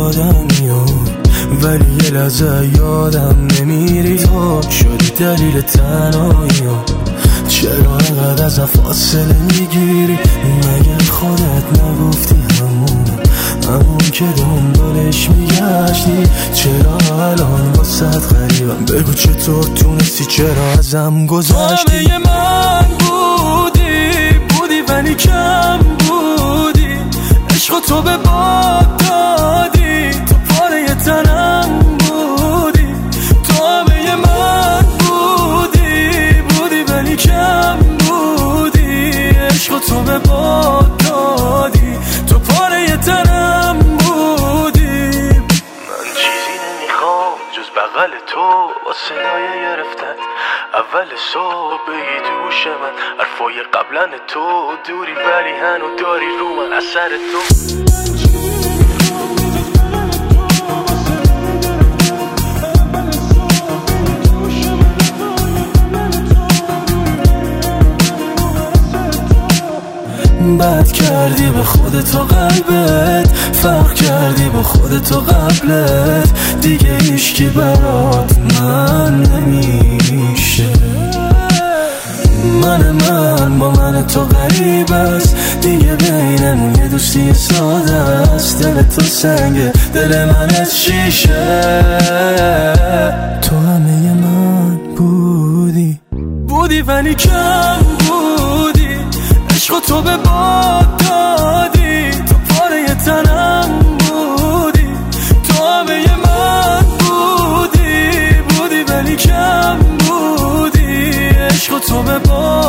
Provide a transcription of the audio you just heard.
آدمی ولی یه لحظه یادم نمیری. تو شدی دلیل تنهایی چرا انقدر ازم فاصله میگیری؟ مگه خودت نگفتی همون که دنبالش میگشتی؟ چرا الان واسه غریبم؟ بگو چطور تونستی؟ چرا ازم گذشتی؟ تو همه من بودی ولی کم بودی. عشق تو به باد دادی، تو پاره تنم بودی. تو همه من بودی ولی کم بودی. عشق تو به باد دادی، تو پاره تنم بودی. من چیزی نمیخوام جز بغل تو با صدای گرفتت. اول صبح بگی دوش من حرفای قبلا تو دوری ولی هنو داری رو من اثر تو. بد کردی به خودت و قلبت، فرق کردی با خودت و قبلت. دیگه هیچکی برات من نمیشه. من با من تو غریب است. دیگه بینمون یه دوستی ساده است. دل تو سنگه، دل من از شیشه. تو همه من بودی ولی کم بودی. عشق تو به باد دادی، تو پاره تنم بودی. تو همه من بودی ولی کم بودی. عشق تو به باد